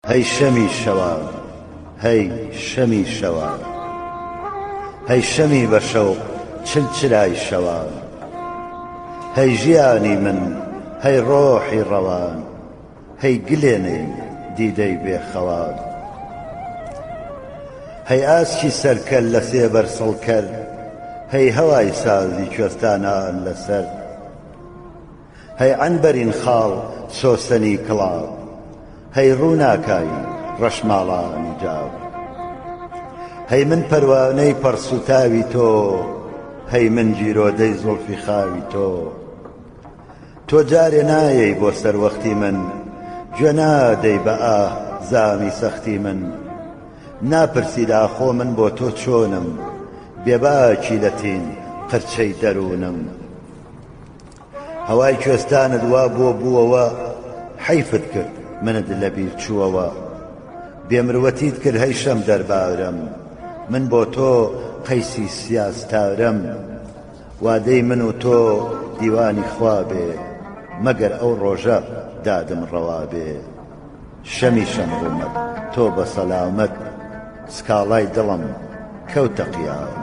هەی شەمی شەوان، هەی شەمی شەوان، هەی شەمی بە شەو چلچلای شەوان، هەی ژیانی من، هەی ڕۆحی ڕەوان، هەی گلێنەی دیدەی بێخەوان، هەی ئاسکی سەرکەل لە سێبەر سڵکەر، هەی هەوای سازی کوێستانان لەسەر، هەی عنبەرین خاڵ سۆسەنی کڵاو، هەی ڕووناکایی ڕەشماڵانی جاو، هەی من پەروانەی پەرسوتاوی تۆ، هەی من جیرۆدەی زوڵفی خاوی تۆ، تۆ جارێ نایەی بۆ سەروەختی من، گوێ نادەی بە ئاه زامی سەختی من، ناپرسی داخۆ من بۆ تۆ چۆنم، بێباکی لە تین قرچەی دەروونم، هەوای کوێستانت وا بۆ بووەوە، حەیفت کرد منت لەبیر چووەوە، بێمروەتیت کرد هەی شەم دەربارم، من بۆ تۆ قەیسی سیاستارم، وادەی من و تۆ دیوانی خوا بێ، مەگەر ئەو ڕۆژە دادم ڕەوا بێ، شەمی شەمڕوومەت تۆ بە سەلامەت، سکاڵای دڵم کەوتە قیامەت.